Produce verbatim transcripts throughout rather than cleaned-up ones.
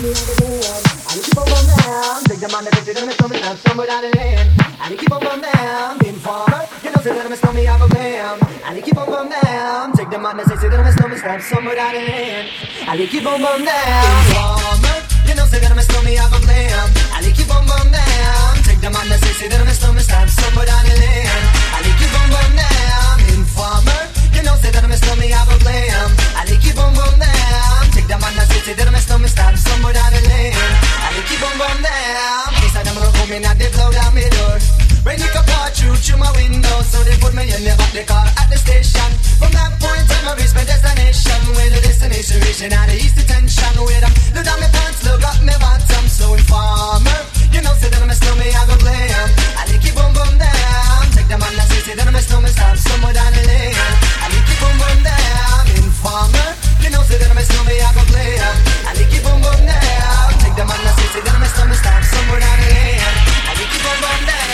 me out again. And you keep on going down. Take the man that takes it and slow me down, somewhere down the lane. And you keep on going down. Being farmer, you know, say that I'm slow me out again. And you keep on going down. Take the man that takes it and slow me down, somewhere down the lane. And you keep on going down. Being farmer, you know, say that I'm slow me out again. And you keep on going down. Take the man that takes it and slow me down, somewhere down the lane. And you keep on going down. Being farmer, you know, say that I'm slow me out again. And you keep on going down. Take the man that takes it and slow me down, somewhere down the lane. And you keep on going down. These are them who come in and they blow down my door. Rain it can pour through through my window, so they put me in the back the car at the station. From that point on I reach my destination, where the destination reaching out the east detention. Where them look down my pants, look up my bottom. So informer, you know say that I'm a snowman, I go play him. And they keep on going down. Take the man that says that I'm a snowman, stop somewhere down the lane. And they keep on going down. Informer, you know say that I'm a snowman, I go play him. And they keep on going down. Take the man that says that I'm a snowman, stop somewhere down the lane. And they keep on going down.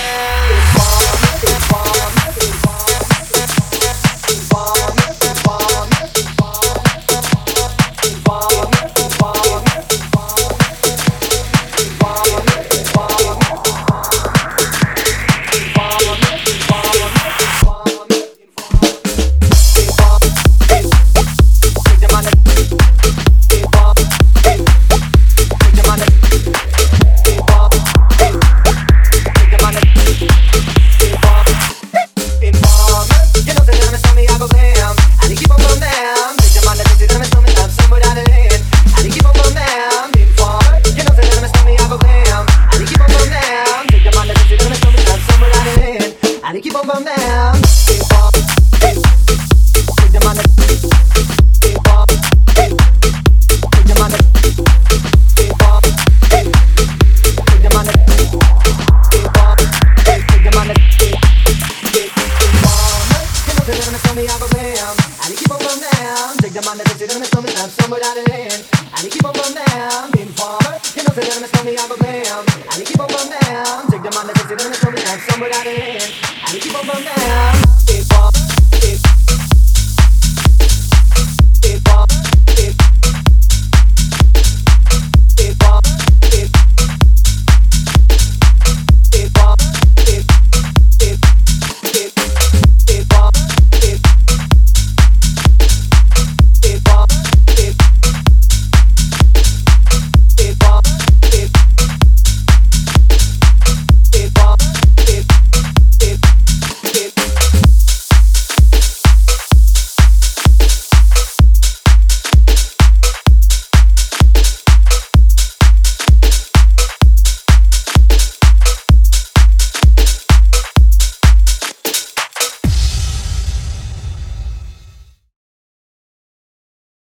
Somewhere down the lane.